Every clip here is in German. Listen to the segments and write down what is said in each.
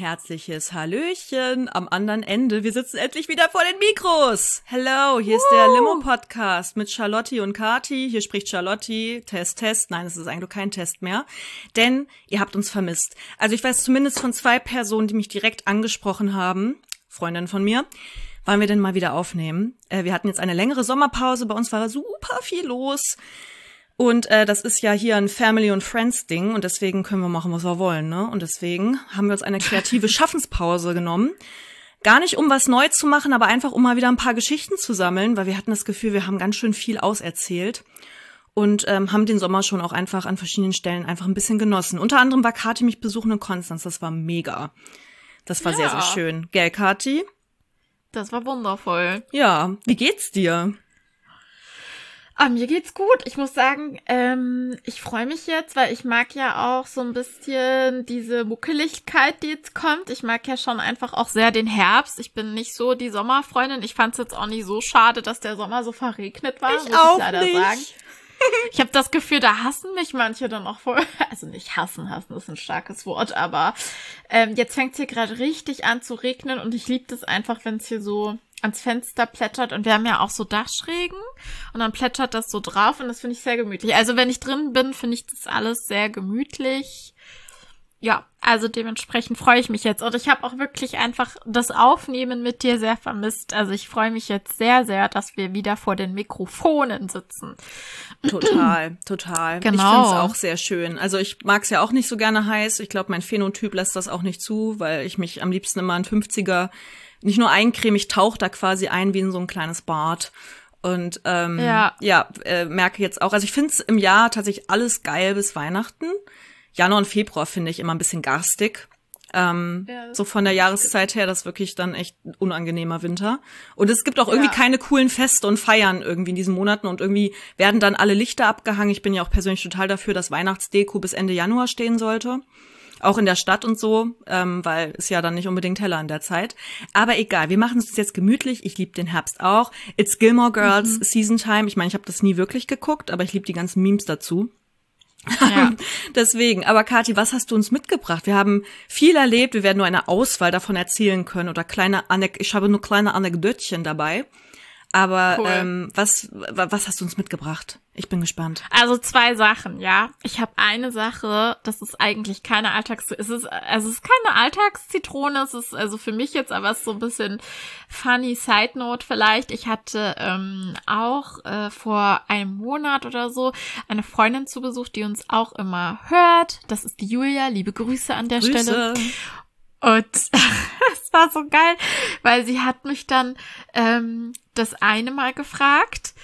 herzliches Hallöchen am anderen Ende. Wir sitzen endlich wieder vor den Mikros. Hello, hier ist der Limo-Podcast mit Charlotti und Kati. Hier spricht Charlotti. Test, Test. Nein, es ist eigentlich kein Test mehr, denn ihr habt uns vermisst. Also ich weiß zumindest von 2 Personen, die mich direkt angesprochen haben, Freundinnen von mir, wollen wir denn mal wieder aufnehmen. Wir hatten jetzt eine längere Sommerpause, bei uns war super viel los. Und das ist ja hier ein Family- und Friends-Ding und deswegen können wir machen, was wir wollen, ne? Und deswegen haben wir uns eine kreative Schaffenspause genommen. Gar nicht, um was neu zu machen, aber einfach, um mal wieder ein paar Geschichten zu sammeln, weil wir hatten das Gefühl, wir haben ganz schön viel auserzählt und haben den Sommer schon auch einfach an verschiedenen Stellen einfach ein bisschen genossen. Unter anderem war Kathi mich besuchen in Konstanz, das war mega. Das war sehr, sehr schön. Gell, Kathi? Das war wundervoll. Ja, wie geht's dir? Mir geht's gut. Ich muss sagen, ich freue mich jetzt, weil ich mag ja auch so ein bisschen diese Muckeligkeit, die jetzt kommt. Ich mag ja schon einfach auch sehr den Herbst. Ich bin nicht so die Sommerfreundin. Ich fand's jetzt auch nicht so schade, dass der Sommer so verregnet war, muss ich leider sagen. Ich habe das Gefühl, da hassen mich manche dann auch voll. Also nicht hassen ist ein starkes Wort, aber jetzt fängt's hier gerade richtig an zu regnen und ich liebe das einfach, wenn es hier so ans Fenster plätschert und wir haben ja auch so Dachschrägen und dann plätschert das so drauf und das finde ich sehr gemütlich. Also wenn ich drin bin, finde ich das alles sehr gemütlich. Ja, also dementsprechend freue ich mich jetzt und ich habe auch wirklich einfach das Aufnehmen mit dir sehr vermisst. Also ich freue mich jetzt sehr, sehr, dass wir wieder vor den Mikrofonen sitzen. Total. Genau. Ich finde es auch sehr schön. Also ich mag es ja auch nicht so gerne heiß. Ich glaube, mein Phänotyp lässt das auch nicht zu, weil ich mich am liebsten immer in 50er nicht nur eincreme, ich tauche da quasi ein wie in so ein kleines Bad. Und merke jetzt auch, also ich finde es im Jahr tatsächlich alles geil bis Weihnachten. Januar und Februar finde ich immer ein bisschen garstig. So von der Jahreszeit her, das ist wirklich dann echt ein unangenehmer Winter. Und es gibt auch irgendwie keine coolen Feste und Feiern irgendwie in diesen Monaten und irgendwie werden dann alle Lichter abgehangen. Ich bin ja auch persönlich total dafür, dass Weihnachtsdeko bis Ende Januar stehen sollte. Auch in der Stadt und so, weil es ja dann nicht unbedingt heller in der Zeit. Aber egal, wir machen es jetzt gemütlich. Ich liebe den Herbst auch. It's Gilmore Girls Season Time. Ich meine, ich habe das nie wirklich geguckt, aber ich liebe die ganzen Memes dazu. Ja. Deswegen, aber Kathi, was hast du uns mitgebracht? Wir haben viel erlebt, wir werden nur eine Auswahl davon erzählen können oder ich habe nur kleine Anekdötchen dabei. Aber cool. Was hast du uns mitgebracht? Ich bin gespannt. Also 2 Sachen, ja. Ich habe eine Sache, das ist eigentlich keine es ist keine Alltagszitrone, es ist also für mich jetzt aber so ein bisschen funny Side Note vielleicht. Ich hatte auch vor einem Monat oder so eine Freundin zu Besuch, die uns auch immer hört. Das ist die Julia, liebe Grüße an der Stelle. Und es war so geil, weil sie hat mich dann das eine Mal gefragt,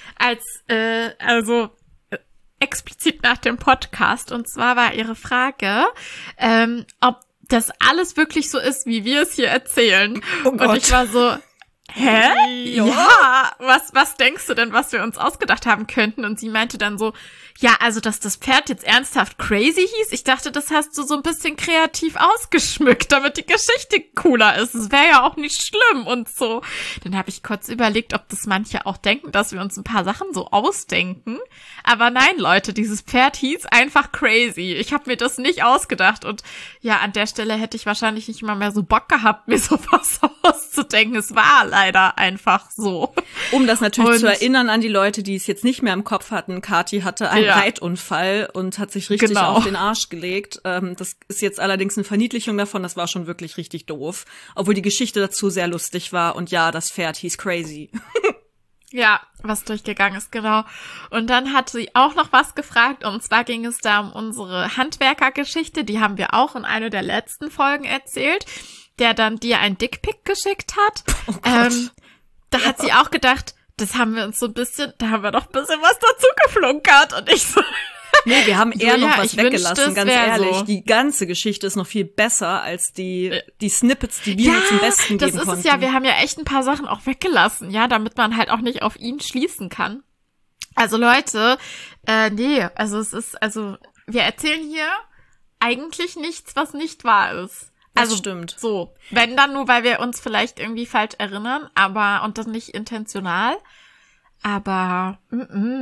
explizit nach dem Podcast. Und zwar war ihre Frage, ob das alles wirklich so ist, wie wir es hier erzählen. Oh Gott. Und ich war so, hä? Ja, was denkst du denn, was wir uns ausgedacht haben könnten? Und sie meinte dann so, ja, also, dass das Pferd jetzt ernsthaft crazy hieß, ich dachte, das hast du so ein bisschen kreativ ausgeschmückt, damit die Geschichte cooler ist. Es wäre ja auch nicht schlimm und so. Dann habe ich kurz überlegt, ob das manche auch denken, dass wir uns ein paar Sachen so ausdenken. Aber nein, Leute, dieses Pferd hieß einfach crazy. Ich habe mir das nicht ausgedacht und ja, an der Stelle hätte ich wahrscheinlich nicht mal mehr so Bock gehabt, mir sowas auszudenken. Es war leider einfach so. Um das natürlich zu erinnern an die Leute, die es jetzt nicht mehr im Kopf hatten, Kathi hatte einen Reitunfall und hat sich richtig auf den Arsch gelegt. Das ist jetzt allerdings eine Verniedlichung davon, das war schon wirklich richtig doof. Obwohl die Geschichte dazu sehr lustig war und ja, das Pferd hieß crazy. Ja, was durchgegangen ist, genau. Und dann hat sie auch noch was gefragt und zwar ging es da um unsere Handwerkergeschichte, die haben wir auch in einer der letzten Folgen erzählt, der dann dir ein Dickpic geschickt hat. Oh Gott. Da hat sie auch gedacht, da haben wir doch ein bisschen was dazu geflunkert und ich so. Nee, wir haben eher noch was weggelassen, ganz ehrlich. So. Die ganze Geschichte ist noch viel besser als die Snippets, die wir zum Besten geben konnten. Das ist es ja, wir haben ja echt ein paar Sachen auch weggelassen, ja, damit man halt auch nicht auf ihn schließen kann. Also Leute, wir erzählen hier eigentlich nichts, was nicht wahr ist. Also stimmt. So, wenn dann nur, weil wir uns vielleicht irgendwie falsch erinnern, und das nicht intentional. Aber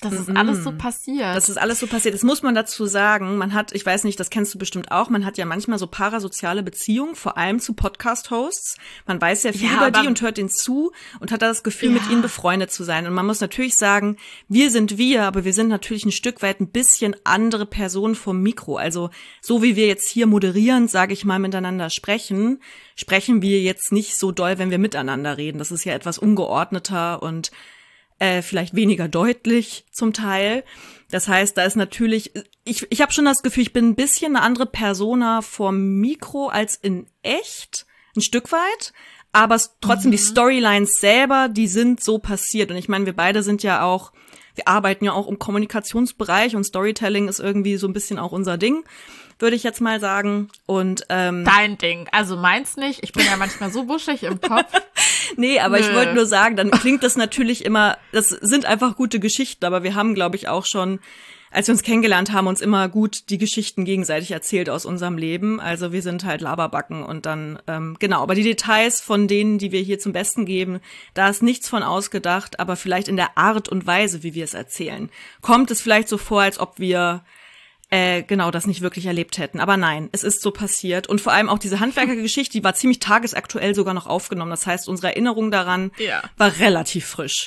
Das ist alles so passiert. Das ist alles so passiert. Das muss man dazu sagen. Man hat, ich weiß nicht, das kennst du bestimmt auch, man hat ja manchmal so parasoziale Beziehungen, vor allem zu Podcast-Hosts. Man weiß ja viel über die und hört denen zu und hat da das Gefühl, mit ihnen befreundet zu sein. Und man muss natürlich sagen, wir sind wir, aber wir sind natürlich ein Stück weit ein bisschen andere Personen vom Mikro. Also so wie wir jetzt hier moderierend, sage ich mal, miteinander sprechen wir jetzt nicht so doll, wenn wir miteinander reden. Das ist ja etwas ungeordneter und vielleicht weniger deutlich zum Teil. Das heißt, da ist natürlich, ich habe schon das Gefühl, ich bin ein bisschen eine andere Persona vorm Mikro als in echt, ein Stück weit. Aber trotzdem die Storylines selber, die sind so passiert. Und ich meine, wir beide sind ja auch, wir arbeiten ja auch im Kommunikationsbereich und Storytelling ist irgendwie so ein bisschen auch unser Ding, würde ich jetzt mal sagen. Und dein Ding, also meins nicht. Ich bin ja manchmal so buschig im Kopf. Nee, aber ich wollte nur sagen, dann klingt das natürlich immer, das sind einfach gute Geschichten, aber wir haben, glaube ich, auch schon, als wir uns kennengelernt haben, uns immer gut die Geschichten gegenseitig erzählt aus unserem Leben. Also wir sind halt Laberbacken und dann, genau, aber die Details von denen, die wir hier zum Besten geben, da ist nichts von ausgedacht, aber vielleicht in der Art und Weise, wie wir es erzählen, kommt es vielleicht so vor, als ob wir genau das nicht wirklich erlebt hätten. Aber nein, es ist so passiert. Und vor allem auch diese Handwerkergeschichte, die war ziemlich tagesaktuell sogar noch aufgenommen. Das heißt, unsere Erinnerung daran war relativ frisch.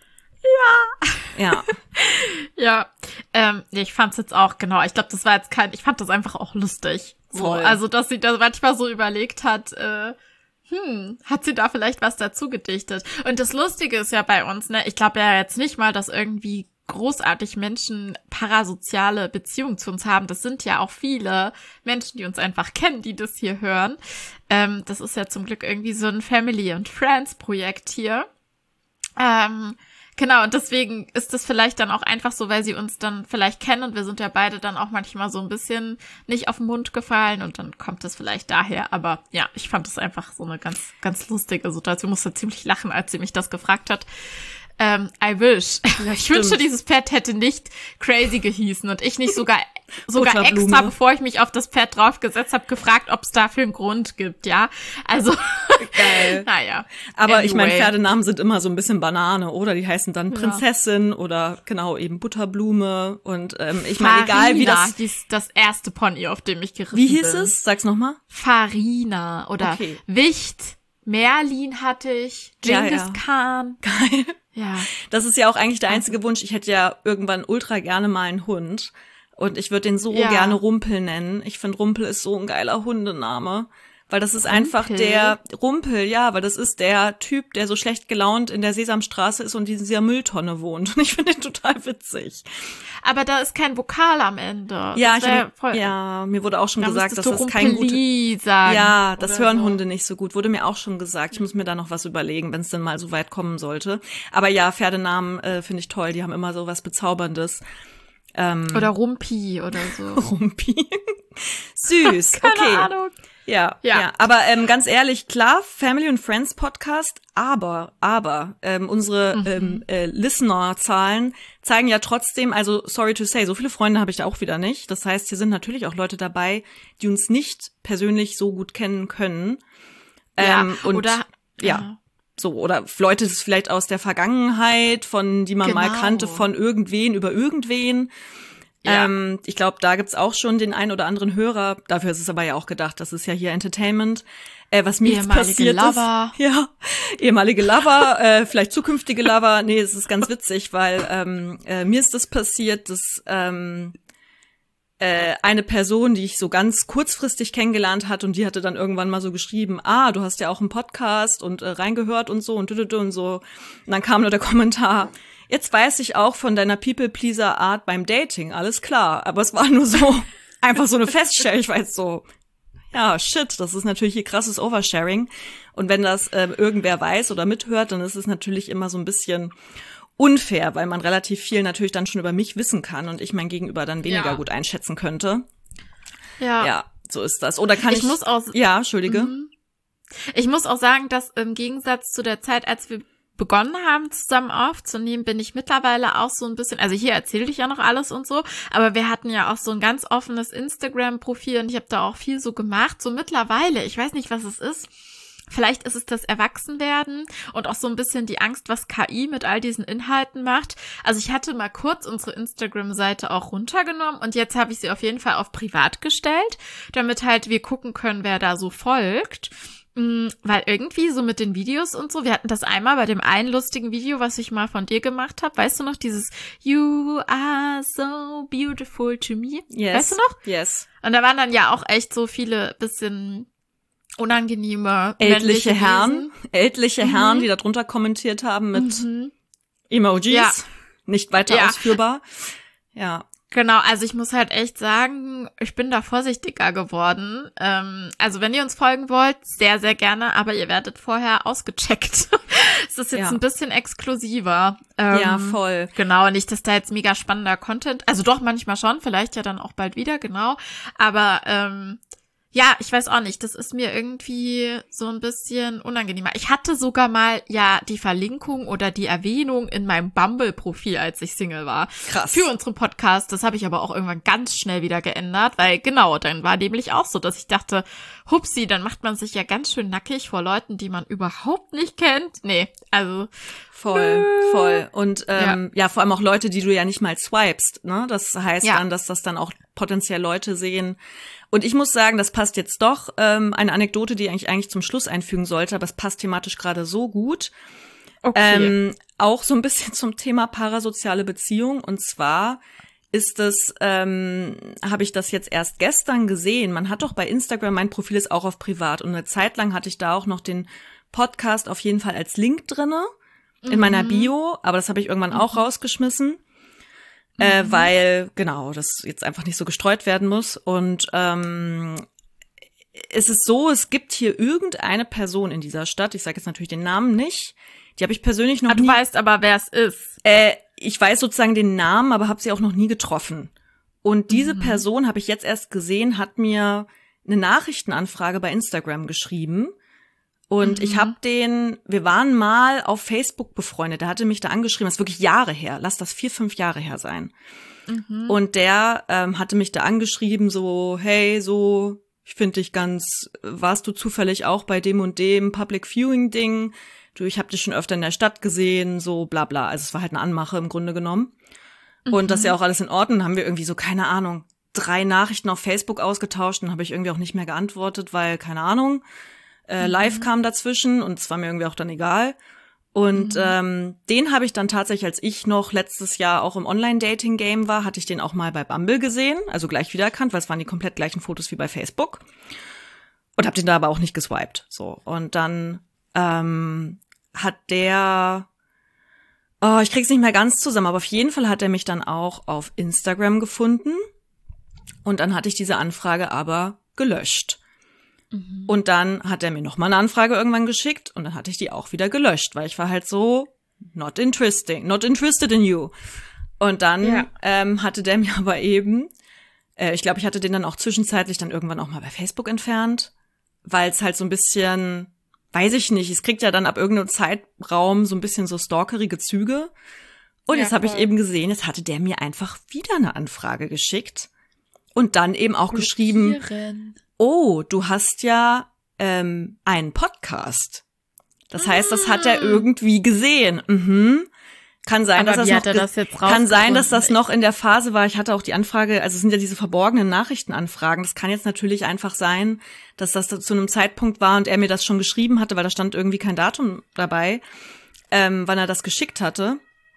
Ja. Ich fand's jetzt auch, genau, ich glaube, das war jetzt ich fand das einfach auch lustig. So, also, dass sie da manchmal so überlegt hat, hat sie da vielleicht was dazu gedichtet? Und das Lustige ist ja bei uns, ne, ich glaube ja jetzt nicht mal, dass irgendwie großartig Menschen parasoziale Beziehungen zu uns haben. Das sind ja auch viele Menschen, die uns einfach kennen, die das hier hören. Das ist ja zum Glück irgendwie so ein Family and Friends Projekt hier. Genau, und deswegen ist das vielleicht dann auch einfach so, weil sie uns dann vielleicht kennen und wir sind ja beide dann auch manchmal so ein bisschen nicht auf den Mund gefallen und dann kommt das vielleicht daher. Aber ja, ich fand das einfach so eine ganz, ganz lustige Situation. Ich musste ziemlich lachen, als sie mich das gefragt hat. I wish. Ja, ich wünschte, dieses Pferd hätte nicht Crazy gehießen und ich nicht sogar extra, bevor ich mich auf das Pferd draufgesetzt habe, gefragt, ob es dafür einen Grund gibt, ja. Also, geil. Naja. Aber anyway. Ich meine, Pferdenamen sind immer so ein bisschen Banane, oder? Die heißen dann Prinzessin oder genau eben Butterblume und ich meine, egal wie das... hieß das erste Pony, auf dem ich geritten bin. Wie hieß es? Sag's nochmal. Farina oder Wicht. Merlin hatte ich, Genghis Khan. Geil. Ja. Das ist ja auch eigentlich der einzige Wunsch. Ich hätte ja irgendwann ultra gerne mal einen Hund. Und ich würde den so gerne Rumpel nennen. Ich finde, Rumpel ist so ein geiler Hundename. Weil das ist einfach der Rumpel, weil das ist der Typ, der so schlecht gelaunt in der Sesamstraße ist und in dieser Mülltonne wohnt. Und ich finde den total witzig. Aber da ist kein Vokal am Ende. Ja, mir wurde auch schon gesagt, dass das kein gutes... Ja, das hören Hunde nicht so gut. Wurde mir auch schon gesagt. Ich muss mir da noch was überlegen, wenn es denn mal so weit kommen sollte. Aber ja, Pferdenamen finde ich toll. Die haben immer so was Bezauberndes. Oder Rumpi oder so. Rumpi. Süß, Keine Ahnung. Ja. Aber ganz ehrlich, klar, Family and Friends Podcast, aber unsere Listener-Zahlen zeigen ja trotzdem, also sorry to say, so viele Freunde habe ich da auch wieder nicht. Das heißt, hier sind natürlich auch Leute dabei, die uns nicht persönlich so gut kennen können. Oder Leute das vielleicht aus der Vergangenheit, die man mal kannte, von irgendwen über irgendwen. Ja. Ich glaube, da gibt's auch schon den einen oder anderen Hörer. Dafür ist es aber ja auch gedacht, das ist ja hier Entertainment. Was mir jetzt passiert Lover. ist. Ja, ehemalige Lover, vielleicht zukünftige Lover. Nee, es ist ganz witzig, weil mir ist das passiert, dass eine Person, die ich so ganz kurzfristig kennengelernt hat und die hatte dann irgendwann mal so geschrieben, du hast ja auch einen Podcast und reingehört und so und so. Und dann kam nur der Kommentar, jetzt weiß ich auch von deiner People-Pleaser-Art beim Dating, alles klar. Aber es war nur so, einfach so eine Feststellung. Ich war jetzt so, ja, shit, das ist natürlich hier krasses Oversharing. Und wenn das irgendwer weiß oder mithört, dann ist es natürlich immer so ein bisschen unfair, weil man relativ viel natürlich dann schon über mich wissen kann und ich mein Gegenüber dann weniger gut einschätzen könnte. Ja, so ist das. Oder kann ich... Entschuldige. Ich muss auch sagen, dass im Gegensatz zu der Zeit, als wir begonnen haben, zusammen aufzunehmen, bin ich mittlerweile auch so ein bisschen, also hier erzähle ich ja noch alles und so, aber wir hatten ja auch so ein ganz offenes Instagram-Profil und ich habe da auch viel so gemacht. So mittlerweile, ich weiß nicht, was es ist, Vielleicht ist es das Erwachsenwerden und auch so ein bisschen die Angst, was KI mit all diesen Inhalten macht. Also ich hatte mal kurz unsere Instagram-Seite auch runtergenommen und jetzt habe ich sie auf jeden Fall auf privat gestellt, damit halt wir gucken können, wer da so folgt. Weil irgendwie so mit den Videos und so, wir hatten das einmal bei dem einen lustigen Video, was ich mal von dir gemacht habe. Weißt du noch, dieses You are so beautiful to me? Yes. Weißt du noch? Yes. Und da waren dann ja auch echt so viele bisschen unangenehme ältliche Herren, Herren, die da drunter kommentiert haben mit Emojis, nicht weiter ausführbar. Ja. Genau, also ich muss halt echt sagen, ich bin da vorsichtiger geworden. Also wenn ihr uns folgen wollt, sehr, sehr gerne, aber ihr werdet vorher ausgecheckt. Es ist jetzt ein bisschen exklusiver. Ja, voll. Genau, nicht, dass da jetzt mega spannender Content, also doch manchmal schon, vielleicht ja dann auch bald wieder, genau. Aber ja, ich weiß auch nicht, das ist mir irgendwie so ein bisschen unangenehmer. Ich hatte sogar mal die Verlinkung oder die Erwähnung in meinem Bumble-Profil, als ich Single war. Krass. Für unseren Podcast. Das habe ich aber auch irgendwann ganz schnell wieder geändert, weil genau, dann war nämlich auch so, dass ich dachte, hupsi, dann macht man sich ja ganz schön nackig vor Leuten, die man überhaupt nicht kennt. Nee, also Voll. Und vor allem auch Leute, die du ja nicht mal swipest, ne? Das heißt dann, dass das dann auch potenziell Leute sehen. Und ich muss sagen, das passt jetzt doch, eine Anekdote, die ich eigentlich zum Schluss einfügen sollte, aber es passt thematisch gerade so gut. Okay. Auch so ein bisschen zum Thema parasoziale Beziehung. Und zwar ist es, habe ich das jetzt erst gestern gesehen. Man hat doch bei Instagram, mein Profil ist auch auf privat. Und eine Zeit lang hatte ich da auch noch den Podcast auf jeden Fall als Link drinne in meiner Bio. Aber das habe ich irgendwann auch rausgeschmissen. Weil, genau, das jetzt einfach nicht so gestreut werden muss. Und es ist so, es gibt hier irgendeine Person in dieser Stadt, ich sage jetzt natürlich den Namen nicht, die habe ich persönlich noch nie... Du weißt aber, wer es ist. Ich weiß sozusagen den Namen, aber habe sie auch noch nie getroffen. Und diese Person, habe ich jetzt erst gesehen, hat mir eine Nachrichtenanfrage bei Instagram geschrieben. Und ich habe wir waren mal auf Facebook befreundet, der hatte mich da angeschrieben, das ist wirklich Jahre her, lass das 4-5 Jahre her sein. Und der hatte mich da angeschrieben, so, hey, so, ich finde dich warst du zufällig auch bei dem und dem Public Viewing Ding? Du, ich habe dich schon öfter in der Stadt gesehen, so bla bla. Also es war halt eine Anmache im Grunde genommen. Und das ist ja auch alles in Ordnung. Dann haben wir irgendwie so, keine Ahnung, 3 Nachrichten auf Facebook ausgetauscht, dann habe ich irgendwie auch nicht mehr geantwortet, weil, keine Ahnung, live kam dazwischen und es war mir irgendwie auch dann egal. Und den habe ich dann tatsächlich, als ich noch letztes Jahr auch im Online-Dating-Game war, hatte ich den auch mal bei Bumble gesehen, also gleich wiedererkannt, weil es waren die komplett gleichen Fotos wie bei Facebook. Und habe den da aber auch nicht geswiped. So. Und dann hat der, ich krieg's nicht mehr ganz zusammen, aber auf jeden Fall hat er mich dann auch auf Instagram gefunden. Und dann hatte ich diese Anfrage aber gelöscht. Und dann hat er mir noch mal eine Anfrage irgendwann geschickt und dann hatte ich die auch wieder gelöscht, weil ich war halt so not interested in you. Und dann hatte der mir aber eben, ich glaube, ich hatte den dann auch zwischenzeitlich dann irgendwann auch mal bei Facebook entfernt, weil es halt so ein bisschen, weiß ich nicht, es kriegt ja dann ab irgendeinem Zeitraum so ein bisschen so stalkerige Züge. Und jetzt habe ich eben gesehen, jetzt hatte der mir einfach wieder eine Anfrage geschickt und dann eben auch geschrieben, oh, du hast ja einen Podcast. Das heißt, das hat er irgendwie gesehen. Kann sein, dass das noch in der Phase war. Ich hatte auch die Anfrage, also es sind ja diese verborgenen Nachrichtenanfragen. Das kann jetzt natürlich einfach sein, dass das zu einem Zeitpunkt war und er mir das schon geschrieben hatte, weil da stand irgendwie kein Datum dabei, wann er das geschickt hatte.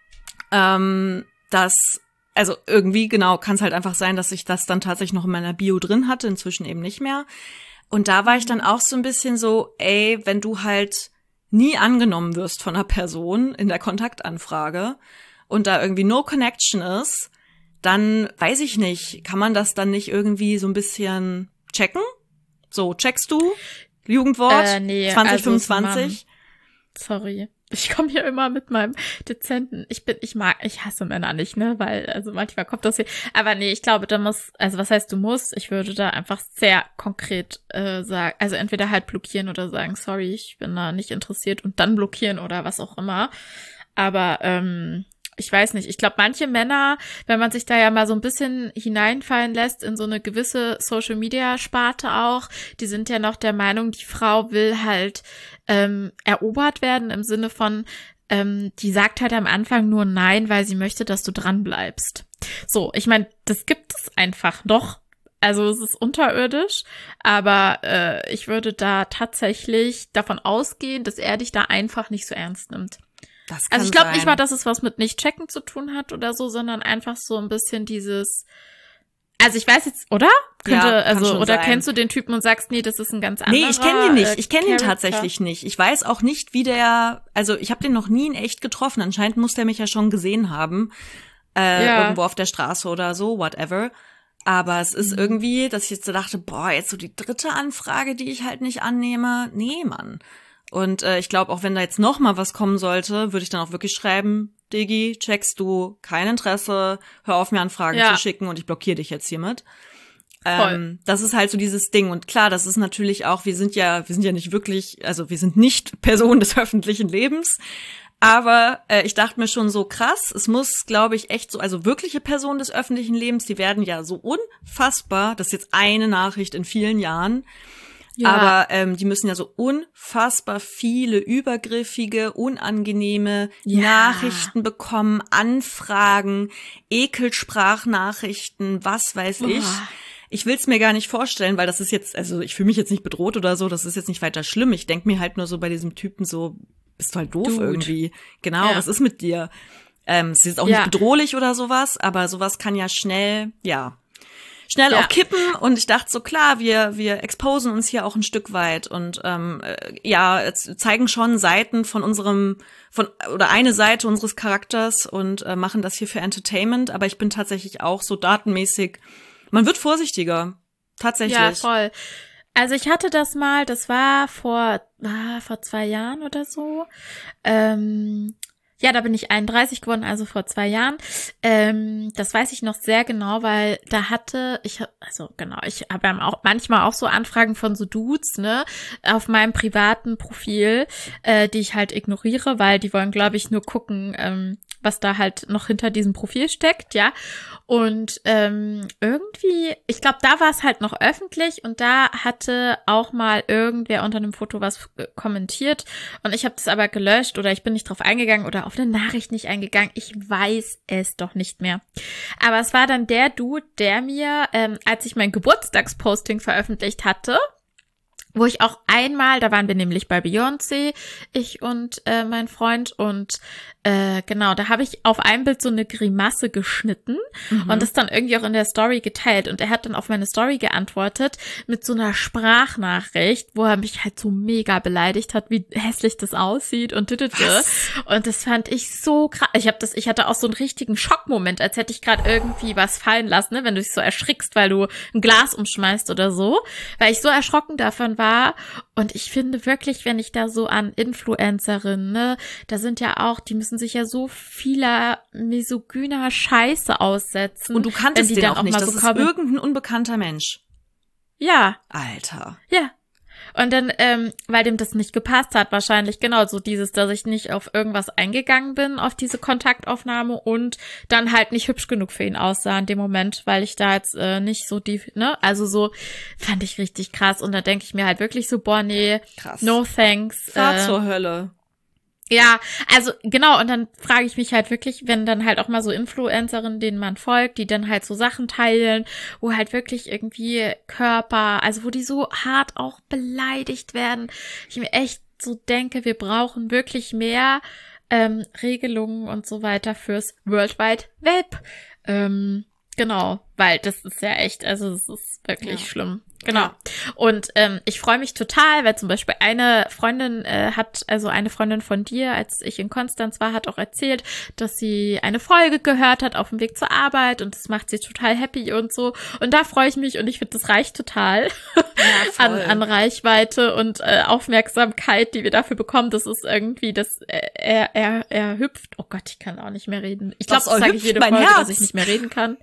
Also irgendwie, genau, kann es halt einfach sein, dass ich das dann tatsächlich noch in meiner Bio drin hatte, inzwischen eben nicht mehr. Und da war ich dann auch so ein bisschen so, ey, wenn du halt nie angenommen wirst von einer Person in der Kontaktanfrage und da irgendwie no connection ist, dann weiß ich nicht, kann man das dann nicht irgendwie so ein bisschen checken? So, checkst du? Jugendwort? Nee, 2025? Also, sorry. Ich komme hier immer mit meinem dezenten, ich hasse Männer nicht, ne, weil, also manchmal kommt das hier, aber nee, ich glaube, was heißt du musst, ich würde da einfach sehr konkret sagen, also entweder halt blockieren oder sagen, sorry, ich bin da nicht interessiert und dann blockieren oder was auch immer, aber ich weiß nicht, ich glaube, manche Männer, wenn man sich da ja mal so ein bisschen hineinfallen lässt in so eine gewisse Social-Media-Sparte auch, die sind ja noch der Meinung, die Frau will halt erobert werden im Sinne von, die sagt halt am Anfang nur Nein, weil sie möchte, dass du dran bleibst. So, ich meine, das gibt es einfach noch. Also es ist unterirdisch, aber ich würde da tatsächlich davon ausgehen, dass er dich da einfach nicht so ernst nimmt. Das kann Also ich glaube sein. nicht mal, dass es was mit Nicht-Checken zu tun hat oder so, sondern einfach so ein bisschen dieses, also ich weiß jetzt, oder? Ja, kann schon Oder sein. kennst du den Typen und sagst, nee, das ist ein ganz anderer Nee, ich kenne den nicht. Ich kenne ihn Charakter. tatsächlich nicht. Ich weiß auch nicht, wie der, also ich habe den noch nie in echt getroffen. Anscheinend muss der mich ja schon gesehen haben. Irgendwo auf der Straße oder so, whatever. Aber es ist irgendwie, dass ich jetzt so dachte, boah, jetzt so die 3. Anfrage, die ich halt nicht annehme. Nee, Mann. Und ich glaube, auch wenn da jetzt noch mal was kommen sollte, würde ich dann auch wirklich schreiben, Diggi, checkst du, kein Interesse, hör auf, mir Anfragen zu schicken und ich blockiere dich jetzt hiermit. Das ist halt so dieses Ding. Und klar, das ist natürlich auch, wir sind ja nicht wirklich, also wir sind nicht Personen des öffentlichen Lebens. Aber ich dachte mir schon so krass, es muss, glaube ich, echt so, also wirkliche Personen des öffentlichen Lebens, die werden ja so unfassbar, das ist jetzt eine Nachricht in vielen Jahren, aber die müssen ja so unfassbar viele übergriffige, unangenehme Nachrichten bekommen, Anfragen, Ekelsprachnachrichten, was weiß ich. Ich will's mir gar nicht vorstellen, weil das ist jetzt, also ich fühle mich jetzt nicht bedroht oder so, das ist jetzt nicht weiter schlimm. Ich denk mir halt nur so bei diesem Typen so, bist du halt doof irgendwie. Genau, was ist mit dir? Es ist jetzt auch nicht bedrohlich oder sowas, aber sowas kann ja schnell auch kippen. Und ich dachte so, klar, wir exposen uns hier auch ein Stück weit und zeigen schon Seiten oder eine Seite unseres Charakters und machen das hier für Entertainment. Aber ich bin tatsächlich auch so datenmäßig, man wird vorsichtiger. Tatsächlich. Ja, voll. Also ich hatte das mal, das war vor 2 Jahren oder so. Ja, da bin ich 31 geworden, also vor 2 Jahren. Das weiß ich noch sehr genau, weil da ich habe ja auch manchmal auch so Anfragen von so Dudes, ne, auf meinem privaten Profil, die ich halt ignoriere, weil die wollen, glaube ich, nur gucken, was da halt noch hinter diesem Profil steckt, ja. Und irgendwie, ich glaube, da war es halt noch öffentlich und da hatte auch mal irgendwer unter einem Foto was kommentiert und ich habe das aber gelöscht oder ich bin nicht drauf eingegangen oder auf eine Nachricht nicht eingegangen. Ich weiß es doch nicht mehr. Aber es war dann der Dude, der mir, als ich mein Geburtstagsposting veröffentlicht hatte, wo ich auch einmal, da waren wir nämlich bei Beyoncé, ich und mein Freund und genau, da habe ich auf einem Bild so eine Grimasse geschnitten und das dann irgendwie auch in der Story geteilt und er hat dann auf meine Story geantwortet mit so einer Sprachnachricht, wo er mich halt so mega beleidigt hat, wie hässlich das aussieht und und das fand ich so krass. Ich hatte auch so einen richtigen Schockmoment, als hätte ich gerade irgendwie was fallen lassen, ne, wenn du dich so erschrickst, weil du ein Glas umschmeißt oder so, weil ich so erschrocken davon war. Und ich finde wirklich, wenn ich da so an Influencerinnen, ne, da sind ja auch, die müssen sich ja so vieler misogyner Scheiße aussetzen. Und du kanntest die den dann auch nicht, mal das so ist irgendein unbekannter Mensch. Ja. Alter. Ja. Und dann, weil dem das nicht gepasst hat, wahrscheinlich genau so dieses, dass ich nicht auf irgendwas eingegangen bin, auf diese Kontaktaufnahme und dann halt nicht hübsch genug für ihn aussah in dem Moment, weil ich da jetzt nicht so also so fand ich richtig krass und da denke ich mir halt wirklich so, boah, nee, krass. No thanks. Fahr zur Hölle. Ja, also genau, und dann frage ich mich halt wirklich, wenn dann halt auch mal so Influencerinnen, denen man folgt, die dann halt so Sachen teilen, wo halt wirklich irgendwie also wo die so hart auch beleidigt werden. Ich mir echt so denke, wir brauchen wirklich mehr Regelungen und so weiter fürs World Wide Web. Genau, weil das ist ja echt, also es ist wirklich schlimm. Genau. Ja. Und ich freue mich total, weil zum Beispiel eine Freundin eine Freundin von dir, als ich in Konstanz war, hat auch erzählt, dass sie eine Folge gehört hat auf dem Weg zur Arbeit und das macht sie total happy und so. Und da freue ich mich und ich finde, das reicht total an Reichweite und Aufmerksamkeit, die wir dafür bekommen. Das ist irgendwie, er hüpft. Oh Gott, ich kann auch nicht mehr reden. Ich glaube, das sage ich jede Folge, dass ich nicht mehr reden kann.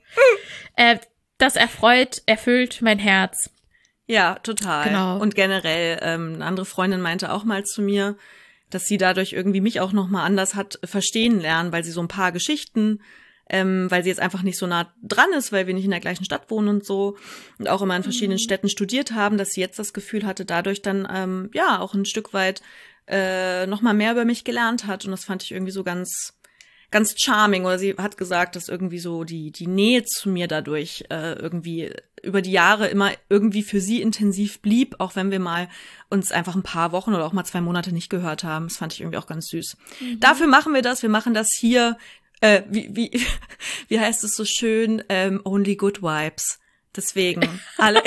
Das erfüllt mein Herz. Ja, total. Genau. Und generell, eine andere Freundin meinte auch mal zu mir, dass sie dadurch irgendwie mich auch nochmal anders hat verstehen lernen, weil sie so ein paar Geschichten, weil sie jetzt einfach nicht so nah dran ist, weil wir nicht in der gleichen Stadt wohnen und so und auch immer in verschiedenen Städten studiert haben, dass sie jetzt das Gefühl hatte, dadurch dann auch ein Stück weit nochmal mehr über mich gelernt hat. Und das fand ich irgendwie so ganz charming. Oder sie hat gesagt, dass irgendwie so die Nähe zu mir dadurch irgendwie über die Jahre immer irgendwie für sie intensiv blieb, auch wenn wir mal uns einfach ein paar Wochen oder auch mal 2 Monate nicht gehört haben. Das fand ich irgendwie auch ganz süß. Dafür machen wir das. Wir machen das hier, wie heißt es so schön? Only good vibes. Deswegen alle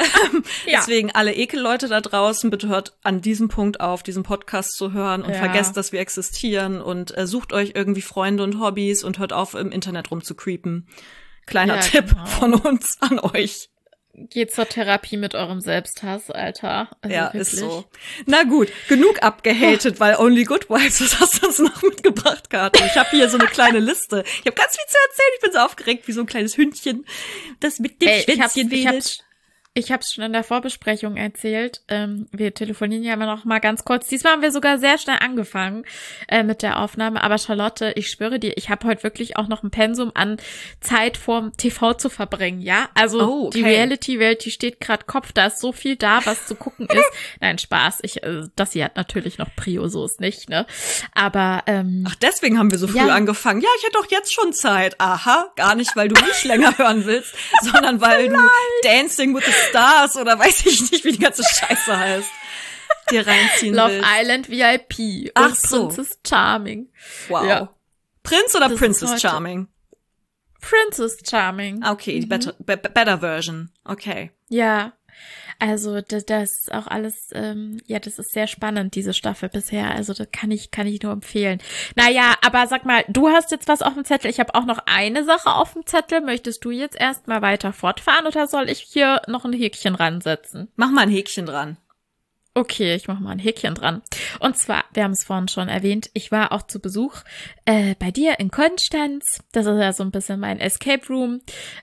Ekelleute da draußen, bitte hört an diesem Punkt auf, diesen Podcast zu hören und vergesst, dass wir existieren und sucht euch irgendwie Freunde und Hobbys und hört auf, im Internet rumzucreepen. Kleiner Tipp von uns an euch. Geht zur Therapie mit eurem Selbsthass, Alter. Also ja, wirklich. Ist so. Na gut, genug abgehatet, weil Only Good Vibes, was hast du uns noch mitgebracht, Kathi? Ich habe hier so eine kleine Liste. Ich habe ganz viel zu erzählen, ich bin so aufgeregt wie so ein kleines Hündchen, das mit dem Schwänzchen wedelt. Ich hab's schon in der Vorbesprechung erzählt. Wir telefonieren ja immer noch mal ganz kurz. Diesmal haben wir sogar sehr schnell angefangen mit der Aufnahme. Aber Charlotte, ich schwöre dir, ich habe heute wirklich auch noch ein Pensum an Zeit vorm TV zu verbringen, ja? Also die Reality-Welt, die steht gerade Kopf. Da ist so viel da, was zu gucken ist. Nein, Spaß. Das hier hat natürlich noch Prio, so ist nicht, ne? Aber ach, deswegen haben wir so früh angefangen. Ja, ich hätte doch jetzt schon Zeit. Aha, gar nicht, weil du mich länger hören willst, sondern weil du Dancing with the Stars oder weiß ich nicht, wie die ganze Scheiße heißt, dir reinziehen Love willst. Island VIP Ach und so. Princess Charming. Wow. Ja. Prinz oder Princess Charming? Princess Charming. Okay, die better Version. Okay. Ja, also das ist auch alles, das ist sehr spannend, diese Staffel bisher. Also das kann ich nur empfehlen. Naja, aber sag mal, du hast jetzt was auf dem Zettel. Ich habe auch noch eine Sache auf dem Zettel. Möchtest du jetzt erstmal weiter fortfahren oder soll ich hier noch ein Häkchen ransetzen? Mach mal ein Häkchen dran. Okay, ich mache mal ein Häkchen dran. Und zwar, wir haben es vorhin schon erwähnt, ich war auch zu Besuch bei dir in Konstanz. Das ist ja so ein bisschen mein Escape Room.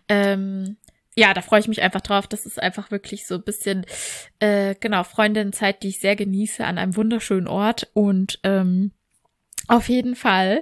Ja, da freue ich mich einfach drauf. Das ist einfach wirklich so ein bisschen, Freundinnenzeit, die ich sehr genieße an einem wunderschönen Ort. Und auf jeden Fall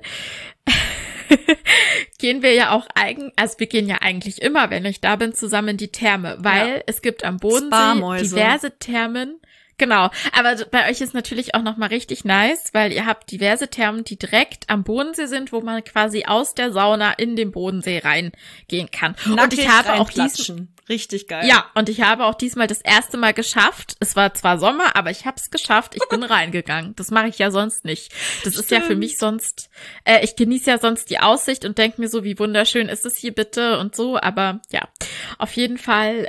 gehen wir ja auch wir gehen ja eigentlich immer, wenn ich da bin, zusammen in die Therme, weil es gibt am Bodensee diverse Thermen. Genau, aber bei euch ist natürlich auch nochmal richtig nice, weil ihr habt diverse Thermen, die direkt am Bodensee sind, wo man quasi aus der Sauna in den Bodensee reingehen kann. Nackig und ich habe auch richtig geil. Ja, und ich habe auch diesmal das erste Mal geschafft. Es war zwar Sommer, aber ich habe es geschafft. Ich bin reingegangen. Das mache ich ja sonst nicht. Das ist ja für mich sonst, ich genieße ja sonst die Aussicht und denke mir so, wie wunderschön ist es hier bitte und so, aber ja, auf jeden Fall,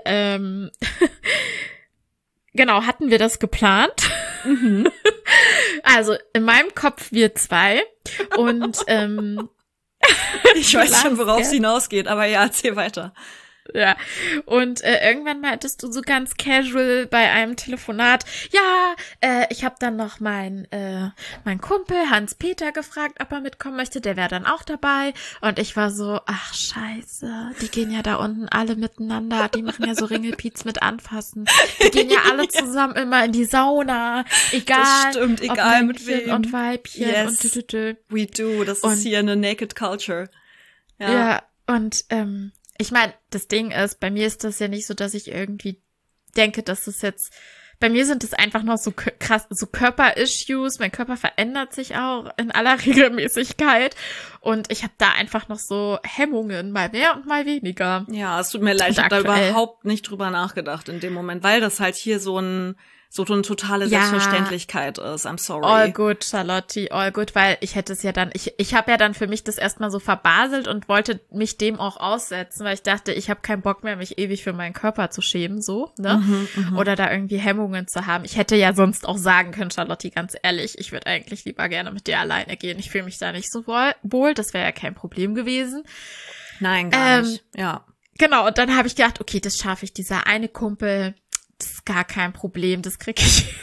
genau, hatten wir das geplant. Mhm. Also in meinem Kopf wir 2 und ich weiß schon, worauf es hinausgeht, aber ja, erzähl weiter. Ja, und irgendwann meintest du so ganz casual bei einem Telefonat, ja, ich habe dann noch mein Kumpel Hans-Peter gefragt, ob er mitkommen möchte, der wäre dann auch dabei. Und ich war so, ach scheiße, die gehen ja da unten alle miteinander, die machen ja so Ringelpiez mit Anfassen. Die gehen ja alle zusammen immer in die Sauna, egal. Das stimmt, egal mit wem. Und Weibchen yes, und we do, das ist hier eine Naked Culture. Ja, und ich meine, das Ding ist, bei mir ist das ja nicht so, dass ich irgendwie denke, dass das jetzt, bei mir sind es einfach noch so krass, so Körper-Issues, mein Körper verändert sich auch in aller Regelmäßigkeit und ich habe da einfach noch so Hemmungen, mal mehr und mal weniger. Ja, es tut mir leid, ich habe da überhaupt nicht drüber nachgedacht in dem Moment, weil das halt hier so eine totale Selbstverständlichkeit ist. I'm sorry. All good, Charlotte, all good, weil ich hätte es ja dann, ich habe ja dann für mich das erstmal so verbaselt und wollte mich dem auch aussetzen, weil ich dachte, ich habe keinen Bock mehr, mich ewig für meinen Körper zu schämen, so, ne? Oder da irgendwie Hemmungen zu haben. Ich hätte ja sonst auch sagen können, Charlotte, ganz ehrlich, ich würde eigentlich lieber gerne mit dir alleine gehen. Ich fühle mich da nicht so wohl, das wäre ja kein Problem gewesen. Nein, gar nicht, ja. Genau, und dann habe ich gedacht, okay, das schaffe ich, dieser eine Kumpel, das ist gar kein Problem, das krieg ich hin.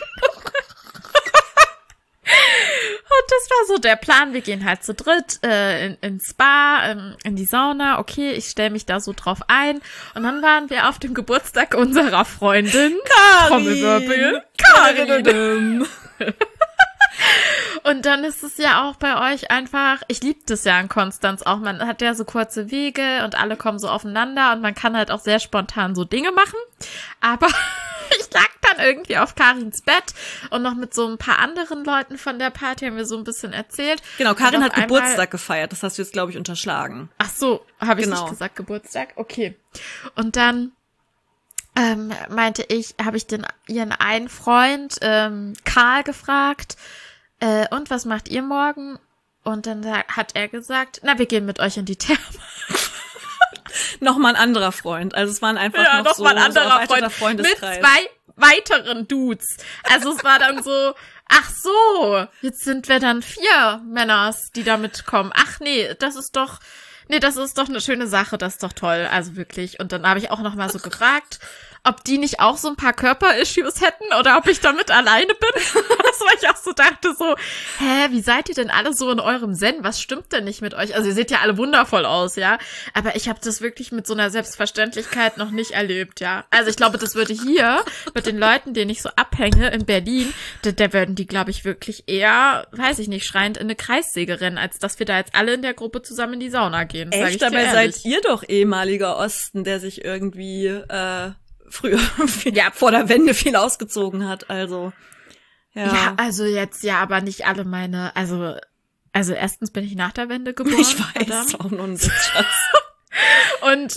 Und das war so der Plan, wir gehen halt zu dritt ins Spa, in die Sauna, okay, ich stelle mich da so drauf ein. Und dann waren wir auf dem Geburtstag unserer Freundin, Karin. Und dann ist es ja auch bei euch einfach, ich liebe das ja in Konstanz auch, man hat ja so kurze Wege und alle kommen so aufeinander und man kann halt auch sehr spontan so Dinge machen. Aber ich lag dann irgendwie auf Karins Bett und noch mit so ein paar anderen Leuten von der Party haben wir so ein bisschen erzählt. Genau, Karin hat Geburtstag gefeiert, das hast du jetzt, glaube ich, unterschlagen. Ach so, habe ich Genau. nicht gesagt, Geburtstag? Okay. Und dann meinte ich, habe ich ihren einen Freund, Karl, gefragt, und was macht ihr morgen? Und dann hat er gesagt, na, wir gehen mit euch in die Therme. Nochmal ein anderer Freund. Also es waren einfach noch mal ein anderer so ein Freund mit Freundeskreis. 2 weiteren Dudes. Also es war dann so, ach so, jetzt sind wir dann 4 Männers, die da mitkommen. Ach nee, das ist doch eine schöne Sache, das ist doch toll, also wirklich. Und dann habe ich auch noch mal so gefragt, ob die nicht auch so ein paar Körper-Issues hätten oder ob ich damit alleine bin. Das war ich auch so dachte so, wie seid ihr denn alle so in eurem Zen? Was stimmt denn nicht mit euch? Also ihr seht ja alle wundervoll aus, ja. Aber ich habe das wirklich mit so einer Selbstverständlichkeit noch nicht erlebt, ja. Also ich glaube, das würde hier mit den Leuten, denen ich so abhänge in Berlin, da würden die, glaube ich, wirklich eher, weiß ich nicht, schreiend in eine Kreissäge rennen, als dass wir da jetzt alle in der Gruppe zusammen in die Sauna gehen. Echt? Dabei seid ihr doch ehemaliger Osten, der sich irgendwie früher vor der Wende viel ausgezogen hat, also ja, also jetzt ja, aber nicht alle meine, also erstens bin ich nach der Wende geboren. Ich weiß, auch noch ein Schatz. Und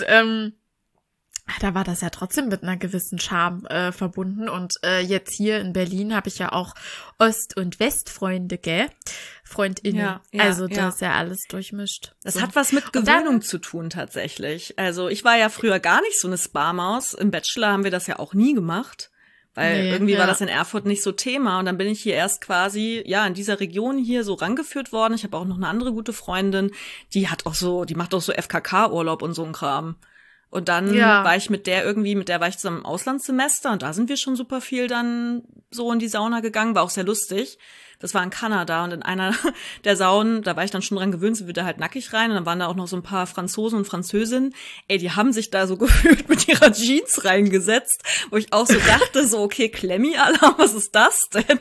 da war das ja trotzdem mit einer gewissen Charme verbunden. Und jetzt hier in Berlin habe ich ja auch Ost- und Westfreunde, gell? FreundInnen. Ja, also da ist ja alles durchmischt. Das so. hat was mit Gewöhnung zu tun tatsächlich. Also ich war ja früher gar nicht so eine Spa-Maus. Im Bachelor haben wir das ja auch nie gemacht. Weil irgendwie war das in Erfurt nicht so Thema. Und dann bin ich hier erst quasi, in dieser Region hier so rangeführt worden. Ich habe auch noch eine andere gute Freundin, die macht auch so FKK-Urlaub und so ein Kram. Und dann war ich mit der war ich zusammen im Auslandssemester und da sind wir schon super viel dann so in die Sauna gegangen, war auch sehr lustig. Das war in Kanada und in einer der Saunen, da war ich dann schon dran gewöhnt, sind wir da halt nackig rein und dann waren da auch noch so ein paar Franzosen und Französinnen. Die haben sich da so gefühlt mit ihrer Jeans reingesetzt, wo ich auch so dachte, so okay, Klemmi-Alarm, was ist das denn?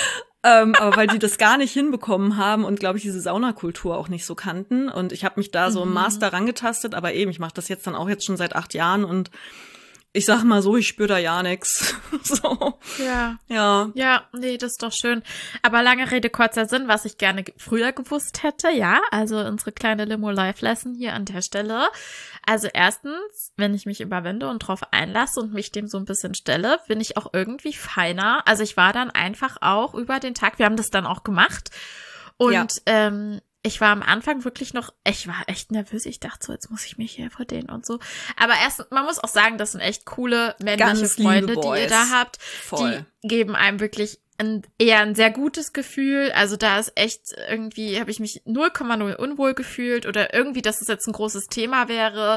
Aber weil die das gar nicht hinbekommen haben und, glaube ich, diese Saunakultur auch nicht so kannten. Und ich habe mich da so im Master rangetastet, aber eben, ich mache das jetzt schon seit 8 Jahren und ich sag mal so, ich spüre da ja nix. So. Ja. Ja. Nee, das ist doch schön. Aber lange Rede, kurzer Sinn, was ich gerne früher gewusst hätte, also unsere kleine Limo-Life-Lesson hier an der Stelle. Also erstens, wenn ich mich überwinde und drauf einlasse und mich dem so ein bisschen stelle, bin ich auch irgendwie feiner. Also ich war dann einfach auch über den Tag, wir haben das dann auch gemacht und ich war am Anfang wirklich ich war echt nervös. Ich dachte so, jetzt muss ich mich hier vor denen und so. Aber man muss auch sagen, das sind echt coole männliche Freunde, die ihr da habt. Voll. Die geben einem wirklich eher ein sehr gutes Gefühl. Also da ist echt irgendwie, habe ich mich 0,0 unwohl gefühlt oder irgendwie, dass es jetzt ein großes Thema wäre.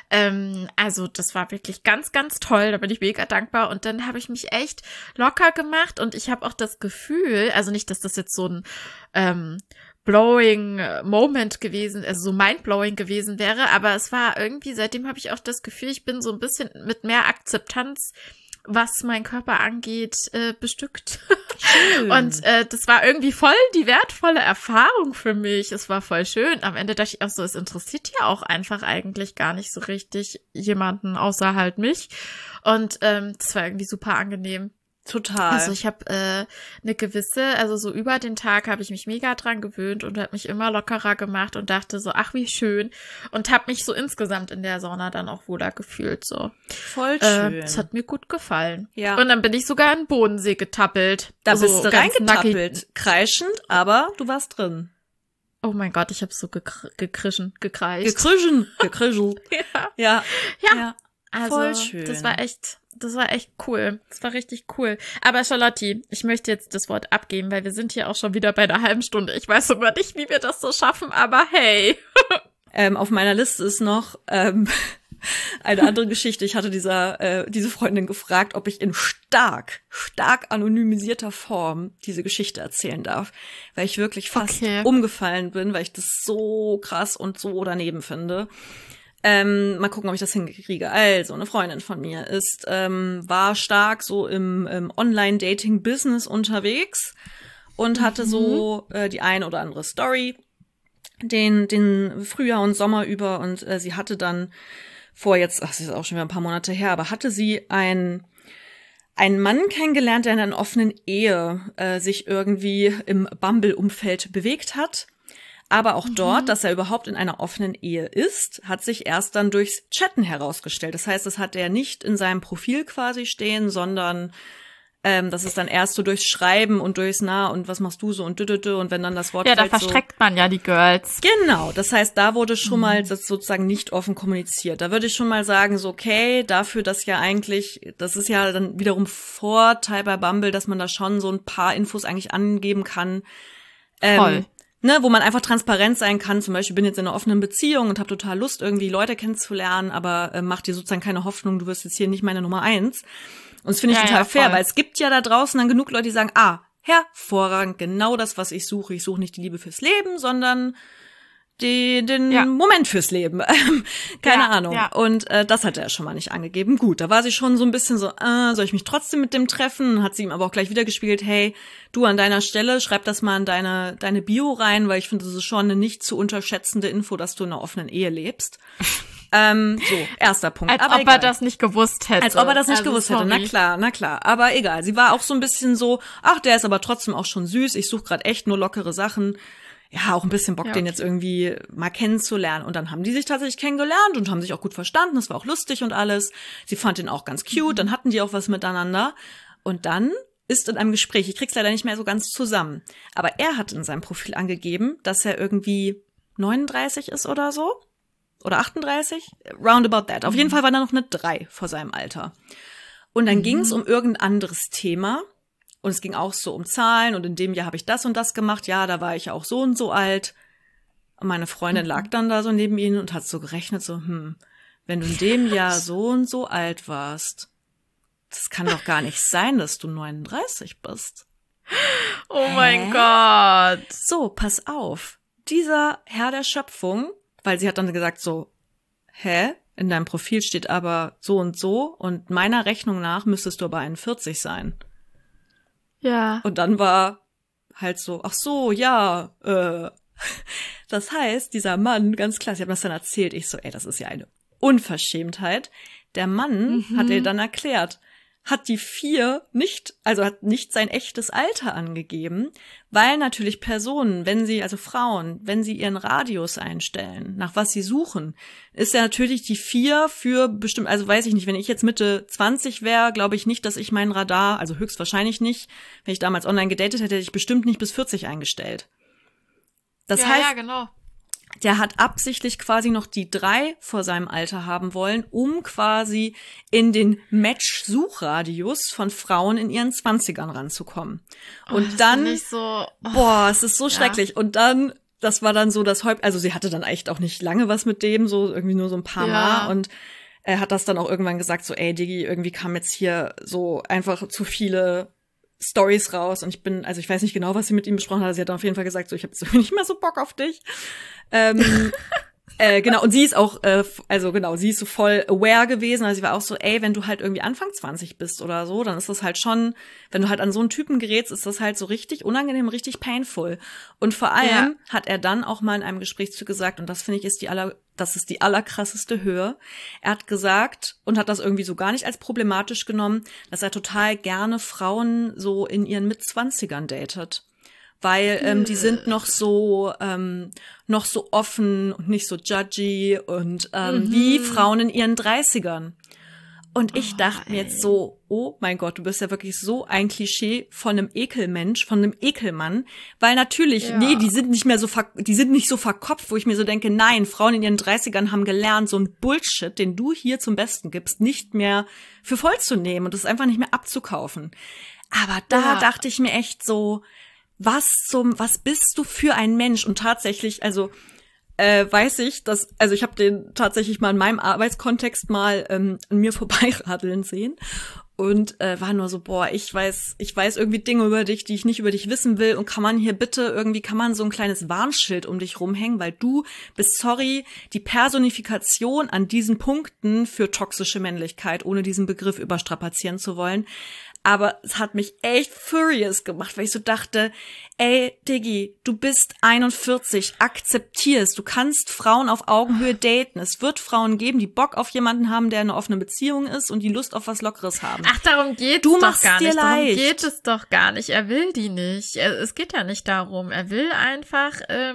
Also das war wirklich ganz, ganz toll. Da bin ich mega dankbar. Und dann habe ich mich echt locker gemacht und ich habe auch das Gefühl, also nicht, dass das jetzt so ein blowing Moment gewesen, also so mindblowing gewesen wäre, aber es war irgendwie, seitdem habe ich auch das Gefühl, ich bin so ein bisschen mit mehr Akzeptanz, was mein Körper angeht, bestückt. Schön. Und das war irgendwie voll die wertvolle Erfahrung für mich. Es war voll schön. Am Ende dachte ich auch so, es interessiert ja auch einfach eigentlich gar nicht so richtig jemanden außer halt mich. Und das war irgendwie super angenehm. Total. Also ich habe eine gewisse, also so über den Tag habe ich mich mega dran gewöhnt und habe mich immer lockerer gemacht und dachte so, ach wie schön, und habe mich so insgesamt in der Sauna dann auch wohler gefühlt so. Voll schön. Das hat mir gut gefallen. Ja. Und dann bin ich sogar in den Bodensee getappelt. Da so bist du reingetappelt, kreischend, aber du warst drin. Oh mein Gott, ich habe so gekreischt. Gekrischelt. Ja. Ja. Also, voll schön. Das war echt cool. Das war richtig cool. Aber Charlotte, ich möchte jetzt das Wort abgeben, weil wir sind hier auch schon wieder bei einer halben Stunde. Ich weiß sogar nicht, wie wir das so schaffen, aber hey. Auf meiner Liste ist noch eine andere Geschichte. Ich hatte diese Freundin gefragt, ob ich in stark anonymisierter Form diese Geschichte erzählen darf, weil ich wirklich fast umgefallen bin, weil ich das so krass und so daneben finde. Mal gucken, ob ich das hinkriege. Also, eine Freundin von mir war stark so im Online-Dating-Business unterwegs und hatte so die ein oder andere Story den Frühjahr und Sommer über und sie hatte dann das ist auch schon wieder ein paar Monate her, aber hatte sie einen Mann kennengelernt, der in einer offenen Ehe sich irgendwie im Bumble-Umfeld bewegt hat. Aber auch dort, dass er überhaupt in einer offenen Ehe ist, hat sich erst dann durchs Chatten herausgestellt. Das heißt, das hat er nicht in seinem Profil quasi stehen, sondern das ist dann erst so durchs Schreiben und durchs und was machst du so und und wenn dann das Wort da versteckt man ja die Girls. Genau, das heißt, da wurde schon mal das sozusagen nicht offen kommuniziert. Da würde ich schon mal sagen, so okay, dafür, dass ja eigentlich, das ist ja dann wiederum Vorteil bei Bumble, dass man da schon so ein paar Infos eigentlich angeben kann. Voll. Wo man einfach transparent sein kann, zum Beispiel bin jetzt in einer offenen Beziehung und habe total Lust, irgendwie Leute kennenzulernen, aber mach dir sozusagen keine Hoffnung, du wirst jetzt hier nicht meine Nummer 1. Und das finde ich total fair, weil es gibt ja da draußen dann genug Leute, die sagen, hervorragend, genau das, was ich suche. Ich suche nicht die Liebe fürs Leben, sondern den Moment fürs Leben. Keine Ahnung. Ja. Und das hat er schon mal nicht angegeben. Gut, da war sie schon so ein bisschen so, soll ich mich trotzdem mit dem treffen? Hat sie ihm aber auch gleich wieder gespiegelt, hey, du an deiner Stelle, schreib das mal in deine Bio rein, weil ich finde, das ist schon eine nicht zu unterschätzende Info, dass du in einer offenen Ehe lebst. Erster Punkt. Als aber ob er das nicht gewusst hätte. Als ob er das nicht gewusst hätte, na klar. Aber egal, sie war auch so ein bisschen so, der ist aber trotzdem auch schon süß, ich suche gerade echt nur lockere Sachen. Ja, auch ein bisschen Bock, den jetzt irgendwie mal kennenzulernen. Und dann haben die sich tatsächlich kennengelernt und haben sich auch gut verstanden. Das war auch lustig und alles. Sie fand ihn auch ganz cute, dann hatten die auch was miteinander. Und dann ist in einem Gespräch, ich krieg's leider nicht mehr so ganz zusammen, aber er hat in seinem Profil angegeben, dass er irgendwie 39 ist oder so. Oder 38? Roundabout that. Auf jeden Fall war da noch eine 3 vor seinem Alter. Und dann ging's um irgendein anderes Thema. Und es ging auch so um Zahlen und in dem Jahr habe ich das und das gemacht. Ja, da war ich auch so und so alt. Und meine Freundin lag dann da so neben ihnen und hat so gerechnet, so, wenn du in dem Jahr so und so alt warst, das kann doch gar nicht sein, dass du 39 bist. Oh mein Gott. So, pass auf. Dieser Herr der Schöpfung, weil sie hat dann gesagt so, in deinem Profil steht aber so und meiner Rechnung nach müsstest du aber 41 sein. Ja. Und dann war halt so, das heißt, dieser Mann, ganz klar, sie haben das dann erzählt, ich so, das ist ja eine Unverschämtheit. Der Mann hat ihr dann erklärt, hat die 4 hat nicht sein echtes Alter angegeben, weil natürlich Personen, Frauen, wenn sie ihren Radius einstellen, nach was sie suchen, ist ja natürlich die 4 für bestimmt, also weiß ich nicht, wenn ich jetzt Mitte 20 wäre, glaube ich nicht, dass ich mein Radar, also höchstwahrscheinlich nicht, wenn ich damals online gedatet hätte, hätte ich bestimmt nicht bis 40 eingestellt. Das heißt, ja, genau. Der hat absichtlich quasi noch die 3 vor seinem Alter haben wollen, um quasi in den Match-Suchradius von Frauen in ihren 20ern ranzukommen. Und dann, es ist so schrecklich. Und dann, das war dann so das also sie hatte dann echt auch nicht lange was mit dem, so irgendwie nur so ein paar Mal. Und er hat das dann auch irgendwann gesagt, so, ey Diggi, irgendwie kam jetzt hier so einfach zu viele Stories raus und ich weiß nicht genau, was sie mit ihm besprochen hat. Sie hat dann auf jeden Fall gesagt, so, ich habe jetzt nicht mehr so Bock auf dich. Genau, und sie ist auch, sie ist so voll aware gewesen, also sie war auch so, wenn du halt irgendwie Anfang 20 bist oder so, dann ist das halt schon, wenn du halt an so einen Typen gerätst, ist das halt so richtig unangenehm, richtig painful. Und vor allem hat er dann auch mal in einem Gespräch zu gesagt, und das finde ich das ist die allerkrasseste Höhe. Er hat gesagt und hat das irgendwie so gar nicht als problematisch genommen, dass er total gerne Frauen so in ihren Mitzwanzigern datet. Weil die sind noch so offen und nicht so judgy und wie Frauen in ihren 30ern. Und ich dachte mir jetzt so, oh mein Gott, du bist ja wirklich so ein Klischee von einem Ekelmensch, von einem Ekelmann, weil natürlich, die sind nicht so verkopft, wo ich mir so denke, nein, Frauen in ihren 30ern haben gelernt, so ein Bullshit, den du hier zum Besten gibst, nicht mehr für voll zu nehmen und das einfach nicht mehr abzukaufen. Aber da dachte ich mir echt so, was bist du für ein Mensch? Und tatsächlich, weiß ich, ich habe den tatsächlich mal in meinem Arbeitskontext mal an mir vorbeiradeln sehen und war nur so, ich weiß irgendwie Dinge über dich, die ich nicht über dich wissen will und kann man so ein kleines Warnschild um dich rumhängen, weil du bist, die Personifikation an diesen Punkten für toxische Männlichkeit, ohne diesen Begriff überstrapazieren zu wollen. Aber es hat mich echt furious gemacht, weil ich so dachte, ey, Diggi, du bist 41, akzeptierst, du kannst Frauen auf Augenhöhe daten. Es wird Frauen geben, die Bock auf jemanden haben, der in einer offenen Beziehung ist und die Lust auf was Lockeres haben. Ach, darum geht Du es doch machst gar dir nicht. Darum leicht. geht es doch gar nicht. Er will die nicht. Es geht ja nicht darum. Er will einfach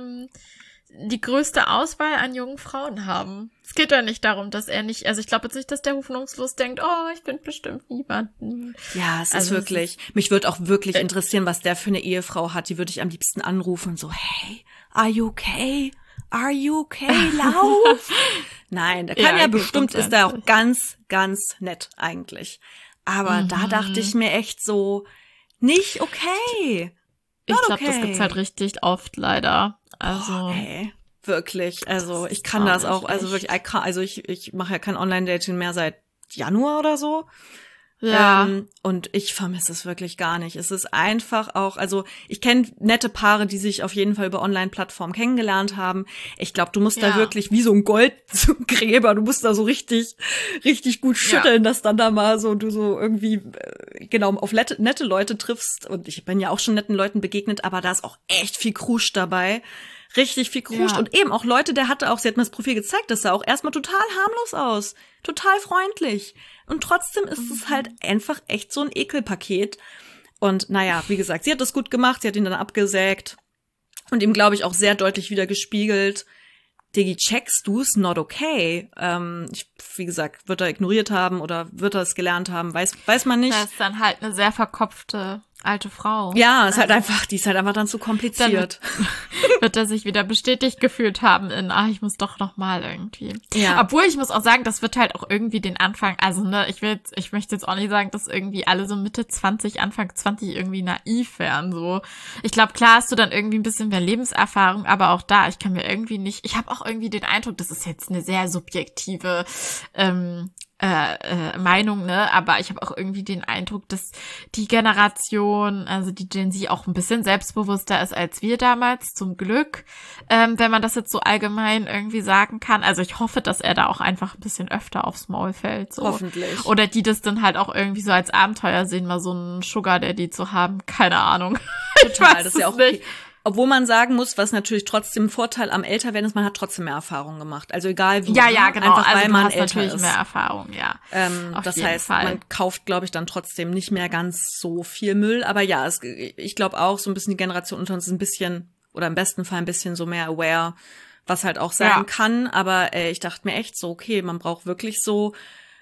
die größte Auswahl an jungen Frauen haben. Es geht ja nicht darum, dass er nicht, also ich glaube jetzt nicht, dass der hoffnungslos denkt, oh, ich finde bestimmt niemanden. Ja, es ist Also wirklich, mich würde auch wirklich interessieren, was der für eine Ehefrau hat. Die würde ich am liebsten anrufen und so, hey, are you okay? Are you okay? Lauf! Nein, der kann ja bestimmt, ist da auch ganz, ganz nett eigentlich. Aber da dachte ich mir echt so, nicht okay. Ich Not glaube, das gibt's halt richtig oft leider. Also Hey, wirklich. Also ich kann auch das auch, nicht also wirklich, ich mache ja kein Online-Dating mehr seit Januar oder so. ja. Und ich vermisse es wirklich gar nicht. Es ist einfach auch, also ich kenne nette Paare, die sich auf jeden Fall über Online-Plattformen kennengelernt haben. Ich glaube, du musst da wirklich wie so ein Goldgräber, du musst da so richtig, richtig gut schütteln, dass dann da mal so, du so irgendwie, genau, auf nette Leute triffst. Und ich bin ja auch schon netten Leuten begegnet, aber da ist auch echt viel Krusch dabei. Richtig viel Krusch. Ja. Und eben auch Leute, sie hat mir das Profil gezeigt, das sah auch erstmal total harmlos aus. Total freundlich. Und trotzdem ist es halt einfach echt so ein Ekelpaket. Und naja, wie gesagt, sie hat das gut gemacht, sie hat ihn dann abgesägt und ihm, glaube ich, auch sehr deutlich wieder gespiegelt, Diggi, checkst du's? Not okay. Wie gesagt, wird er ignoriert haben oder wird er es gelernt haben, weiß man nicht. Das ist dann halt eine sehr verkopfte alte Frau. Ja, ist halt einfach, die ist halt einfach dann zu kompliziert. Dann wird er sich wieder bestätigt gefühlt haben in, ich muss doch noch mal irgendwie. Ja. Obwohl, ich muss auch sagen, das wird halt auch irgendwie den Anfang, also ne, ich möchte jetzt auch nicht sagen, dass irgendwie alle so Mitte 20, Anfang 20 irgendwie naiv wären, so. Ich glaube, klar hast du dann irgendwie ein bisschen mehr Lebenserfahrung, aber auch da, ich kann mir irgendwie nicht, ich habe auch irgendwie den Eindruck, das ist jetzt eine sehr subjektive Meinung, ne, aber ich habe auch irgendwie den Eindruck, dass die Generation, also die Gen Z, auch ein bisschen selbstbewusster ist als wir damals, zum Glück, wenn man das jetzt so allgemein irgendwie sagen kann. Also ich hoffe, dass er da auch einfach ein bisschen öfter aufs Maul fällt. So. Hoffentlich. Oder die das dann halt auch irgendwie so als Abenteuer sehen, mal so einen Sugar Daddy zu haben. Keine Ahnung. Total, das ist ja auch okay. Obwohl man sagen muss, was natürlich trotzdem ein Vorteil am Älterwerden ist, man hat trotzdem mehr Erfahrung gemacht. Also egal wie. Ja, genau. Einfach, also weil du man hast älter natürlich ist. mehr Erfahrung, ja. Das heißt, man kauft, glaube ich, dann trotzdem nicht mehr ganz so viel Müll. Aber ja, ich glaube auch, so ein bisschen die Generation unter uns ist ein bisschen, oder im besten Fall ein bisschen so mehr aware, was halt auch sein kann. Aber ich dachte mir echt so, okay, man braucht wirklich so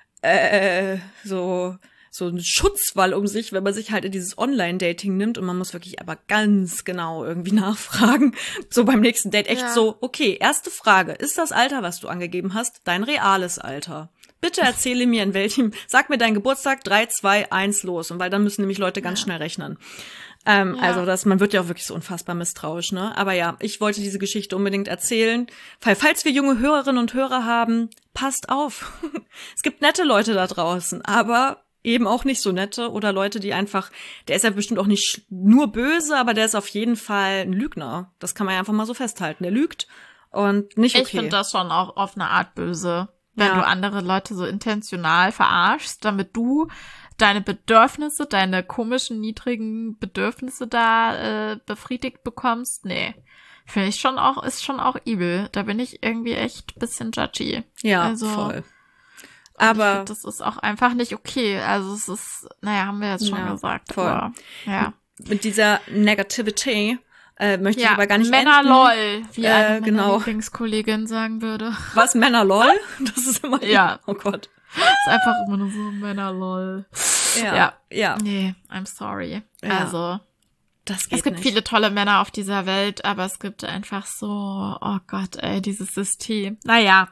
einen Schutzwall um sich, wenn man sich halt in dieses Online-Dating nimmt und man muss wirklich aber ganz genau irgendwie nachfragen. So beim nächsten Date echt so, okay, erste Frage, ist das Alter, was du angegeben hast, dein reales Alter? Bitte erzähle mir sag mir deinen Geburtstag, 3, 2, 1, los. Und weil dann müssen nämlich Leute ganz schnell rechnen. Also man wird ja auch wirklich so unfassbar misstrauisch, ne? Aber ja, ich wollte diese Geschichte unbedingt erzählen. Falls wir junge Hörerinnen und Hörer haben, passt auf. Es gibt nette Leute da draußen, aber eben auch nicht so nette oder Leute, die einfach, der ist ja bestimmt auch nicht nur böse, aber der ist auf jeden Fall ein Lügner. Das kann man ja einfach mal so festhalten. Der lügt und nicht okay. Ich finde das schon auch auf eine Art böse, wenn du andere Leute so intentional verarschst, damit du deine Bedürfnisse, deine komischen, niedrigen Bedürfnisse da befriedigt bekommst. Nee, finde ich ist schon auch evil. Da bin ich irgendwie echt ein bisschen judgy. Ja, also, voll. Aber ich find, das ist auch einfach nicht okay. Also es ist, haben wir jetzt schon gesagt. Voll. Aber, Mit dieser Negativity möchte ich aber gar nicht Männer enden. lol, wie eine meiner Lieblingskollegin sagen würde. Was, Männer lol? Das ist immer oh Gott. Das ist einfach immer nur so Männer lol. Ja. Nee, I'm sorry. Ja. Also das geht es gibt nicht. viele tolle Männer auf dieser Welt, aber es gibt einfach so, oh Gott, dieses System. Naja.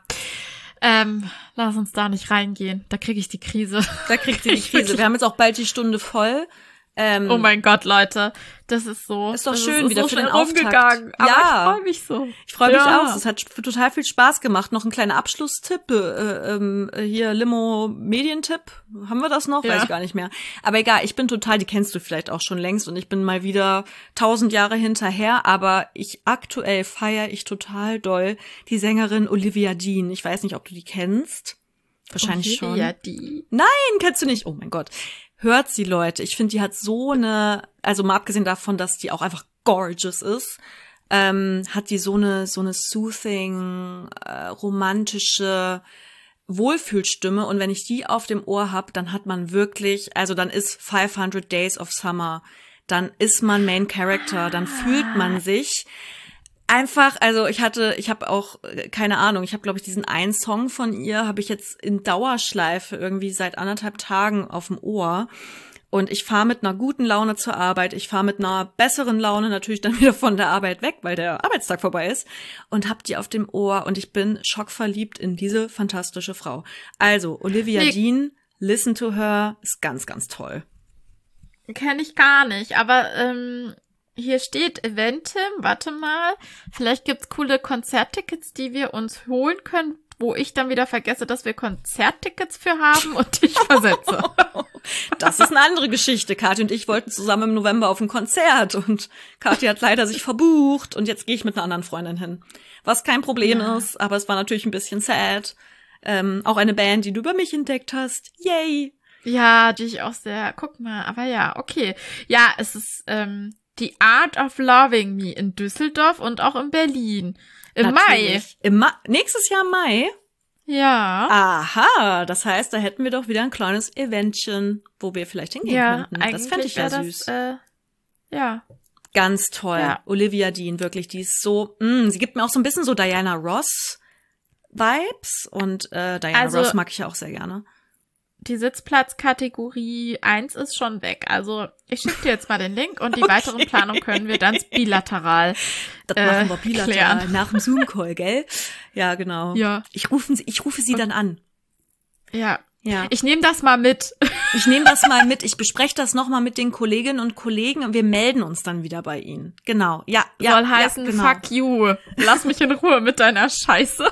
Lass uns da nicht reingehen. Da kriege ich die Krise. Da kriegt sie die Krise. Wir haben jetzt auch bald die Stunde voll. Oh mein Gott, Leute. Das ist so. Ist doch schön, wieder so für den rumgegangen. Auftakt. Aber Ja. ich freue mich so. Ich freue mich auch. Es hat total viel Spaß gemacht. Noch ein kleiner Abschlusstipp. Hier Limo-Medientipp. Haben wir das noch? Ja. Weiß ich gar nicht mehr. Aber egal, die kennst du vielleicht auch schon längst und ich bin mal wieder 1000 Jahre hinterher. Aber aktuell feiere ich total doll die Sängerin Olivia Dean. Ich weiß nicht, ob du die kennst. Wahrscheinlich schon. Olivia Dean. Nein, kennst du nicht. Oh mein Gott. hört sie, Leute. Ich finde, die hat so eine, also mal abgesehen davon, dass die auch einfach gorgeous ist, hat die so eine soothing, romantische Wohlfühlstimme. Und wenn ich die auf dem Ohr hab, dann hat man wirklich, also dann ist 500 Days of Summer, dann ist man Main Character, dann fühlt man sich einfach, also ich habe auch, keine Ahnung, ich habe, glaube ich, diesen einen Song von ihr, habe ich jetzt in Dauerschleife irgendwie seit 1,5 Tagen auf dem Ohr. Und ich fahre mit einer guten Laune zur Arbeit, ich fahre mit einer besseren Laune natürlich dann wieder von der Arbeit weg, weil der Arbeitstag vorbei ist, und hab die auf dem Ohr und ich bin schockverliebt in diese fantastische Frau. Also, Olivia Dean, Listen to Her, ist ganz, ganz toll. Kenne ich gar nicht, aber hier steht Eventim, warte mal, vielleicht gibt's coole Konzerttickets, die wir uns holen können, wo ich dann wieder vergesse, dass wir Konzerttickets für haben und dich versetze. Das ist eine andere Geschichte. Kathi und ich wollten zusammen im November auf ein Konzert und Kathi hat leider sich verbucht und jetzt gehe ich mit einer anderen Freundin hin. Was kein Problem ist, aber es war natürlich ein bisschen sad. Auch eine Band, die du über mich entdeckt hast. Yay! Ja, die ich auch sehr, guck mal, aber ja, okay. Ja, es ist The Art of Loving Me in Düsseldorf und auch in Berlin. Im Mai. Nächstes Jahr Mai? Ja. Aha, das heißt, da hätten wir doch wieder ein kleines Eventchen, wo wir vielleicht hingehen könnten. Das fände ich ja süß. Ja. Ganz toll. Ja. Olivia Dean, wirklich, die ist so, sie gibt mir auch so ein bisschen so Diana Ross Vibes und Diana Ross mag ich ja auch sehr gerne. Die Sitzplatzkategorie 1 ist schon weg. Also ich schicke dir jetzt mal den Link und die weiteren Planungen können wir dann bilateral Das machen wir bilateral klären. nach dem Zoom-Call, gell? Ja, genau. Ja. Ich rufe sie dann an. Ja. Ja. Ich nehme das mal mit. Ich nehme das mal mit. Ich bespreche das nochmal mit den Kolleginnen und Kollegen und wir melden uns dann wieder bei Ihnen. Genau. Ja. Soll heißen, genau. Fuck you. Lass mich in Ruhe mit deiner Scheiße.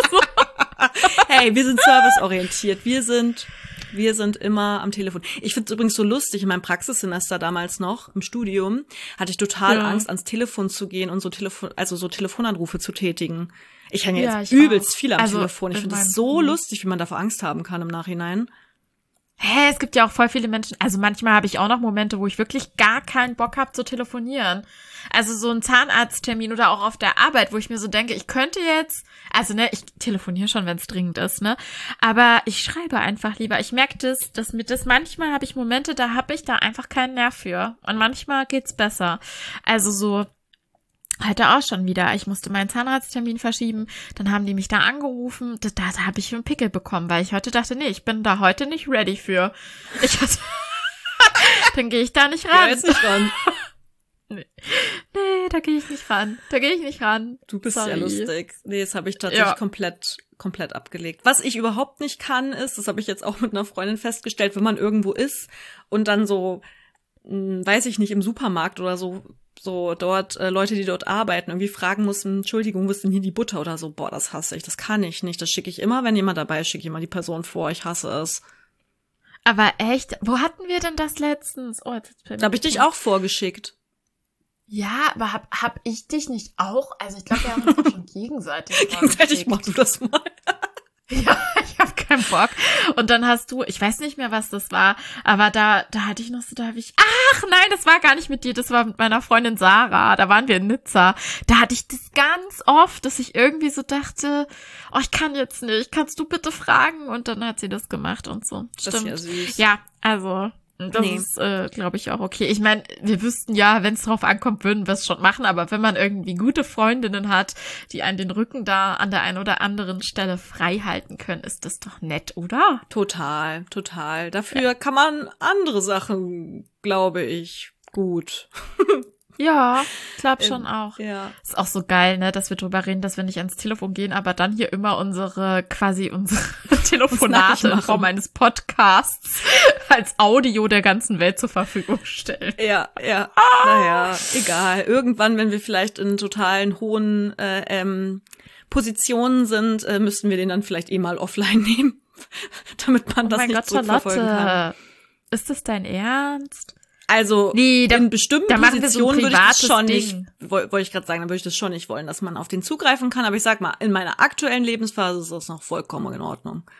Hey, wir sind serviceorientiert. Wir sind immer am Telefon. Ich finde es übrigens so lustig, in meinem Praxissemester damals noch, im Studium, hatte ich total Angst, ans Telefon zu gehen und so Telefonanrufe zu tätigen. Ich hänge jetzt übelst viel am Telefon. Ich finde es so lustig, wie man davor Angst haben kann im Nachhinein. Es gibt ja auch voll viele Menschen, also manchmal habe ich auch noch Momente, wo ich wirklich gar keinen Bock habe zu telefonieren. Also so ein Zahnarzttermin oder auch auf der Arbeit, wo ich mir so denke, ich könnte jetzt, also ich telefoniere schon, wenn es dringend ist, aber ich schreibe einfach lieber. Ich merke manchmal habe ich Momente, da habe ich da einfach keinen Nerv für und manchmal geht's besser. Also so heute auch schon wieder. Ich musste meinen Zahnarzttermin verschieben. Dann haben die mich da angerufen. Da habe ich einen Pickel bekommen, weil ich heute dachte, nee, ich bin da heute nicht ready für. Dann gehe ich da nicht ran. Ja, jetzt nicht ran. Nee, da gehe ich nicht ran. Du bist Sorry. ja lustig. Nee, das habe ich tatsächlich komplett abgelegt. Was ich überhaupt nicht kann, ist, das habe ich jetzt auch mit einer Freundin festgestellt, wenn man irgendwo ist und dann so, weiß ich nicht, im Supermarkt oder so dort Leute, die dort arbeiten, irgendwie fragen mussten, Entschuldigung, wo ist denn hier die Butter oder so? Boah, das hasse ich, das kann ich nicht. Das schicke ich immer, wenn jemand dabei ist, schicke ich immer die Person vor. Ich hasse es. Aber echt? Wo hatten wir denn das letztens? Oh, jetzt da habe ich dich auch vorgeschickt. Ja, aber hab ich dich nicht auch? Also ich glaube, wir haben uns auch schon gegenseitig mach du das mal. Ja, ich habe keinen Bock. Und dann hast du, ich weiß nicht mehr, was das war, aber da hatte ich noch so, ach nein, das war gar nicht mit dir, das war mit meiner Freundin Sarah, da waren wir in Nizza. Da hatte ich das ganz oft, dass ich irgendwie so dachte, oh, ich kann jetzt nicht, kannst du bitte fragen? Und dann hat sie das gemacht und so. Das ist ja süß. Ja, also das ist, glaube ich, auch okay. Ich meine, wir wüssten ja, wenn es drauf ankommt, würden wir es schon machen, aber wenn man irgendwie gute Freundinnen hat, die einen den Rücken da an der einen oder anderen Stelle frei halten können, ist das doch nett, oder? Total. Dafür kann man andere Sachen, glaube ich, gut. Ja, glaub schon auch. Ja. Ist auch so geil, dass wir drüber reden, dass wir nicht ans Telefon gehen, aber dann hier immer unsere Telefonate in Form eines Podcasts als Audio der ganzen Welt zur Verfügung stellen. Ja. Naja, egal. Irgendwann, wenn wir vielleicht in totalen hohen Positionen sind, müssten wir den dann vielleicht mal offline nehmen, damit man das nicht zurückverfolgen kann. Ist das dein Ernst? Also in bestimmten Positionen würde ich das schon nicht, wollte ich gerade sagen, dann würde ich das schon nicht wollen, dass man auf den zugreifen kann. Aber ich sag mal, in meiner aktuellen Lebensphase ist das noch vollkommen in Ordnung.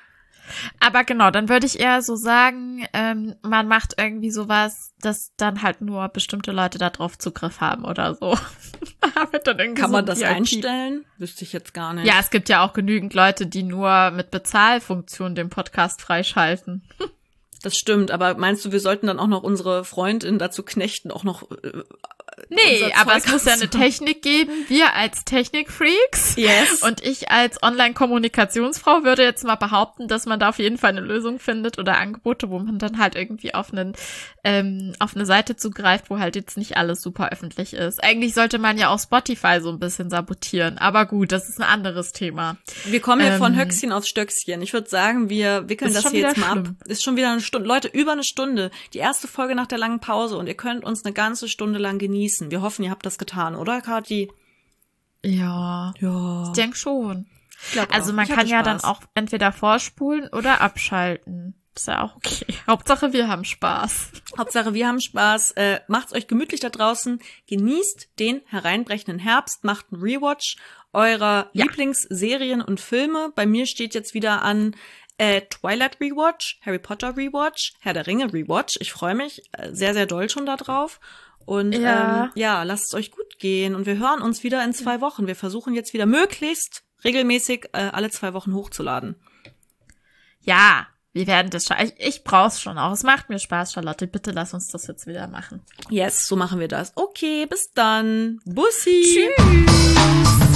Aber genau, dann würde ich eher so sagen, man macht irgendwie sowas, dass dann halt nur bestimmte Leute da drauf Zugriff haben oder so. Kann man das einstellen? Wüsste ich jetzt gar nicht. Ja, es gibt ja auch genügend Leute, die nur mit Bezahlfunktion den Podcast freischalten. Das stimmt, aber meinst du, wir sollten dann auch noch unsere Freundin dazu knechten, auch noch nee, aber es muss ja eine Technik geben. Wir als Technikfreaks und ich als Online-Kommunikationsfrau würde jetzt mal behaupten, dass man da auf jeden Fall eine Lösung findet oder Angebote, wo man dann halt irgendwie auf eine Seite zugreift, wo halt jetzt nicht alles super öffentlich ist. Eigentlich sollte man ja auch Spotify so ein bisschen sabotieren, aber gut, das ist ein anderes Thema. Wir kommen ja von Höchstchen auf Stöckchen. Ich würde sagen, wir wickeln das hier jetzt mal ab. Ist schon wieder eine Stunde. Leute, über eine Stunde. Die erste Folge nach der langen Pause und ihr könnt uns eine ganze Stunde lang genießen. Wir hoffen, ihr habt das getan, oder, Kathi? Ja. Ich denke schon. Also man kann ja dann auch entweder vorspulen oder abschalten. Ist ja auch okay. Hauptsache, wir haben Spaß. Macht's euch gemütlich da draußen. Genießt den hereinbrechenden Herbst. Macht einen Rewatch eurer Lieblingsserien und Filme. Bei mir steht jetzt wieder an Twilight Rewatch, Harry Potter Rewatch, Herr der Ringe Rewatch. Ich freue mich sehr, sehr doll schon da drauf. Und lasst es euch gut gehen. Und wir hören uns wieder in 2 Wochen. Wir versuchen jetzt wieder möglichst regelmäßig alle 2 Wochen hochzuladen. Ja, wir werden das schon. Ich brauch's schon auch. Es macht mir Spaß, Charlotte. Bitte lass uns das jetzt wieder machen. Yes, so machen wir das. Okay, bis dann. Bussi. Tschüss.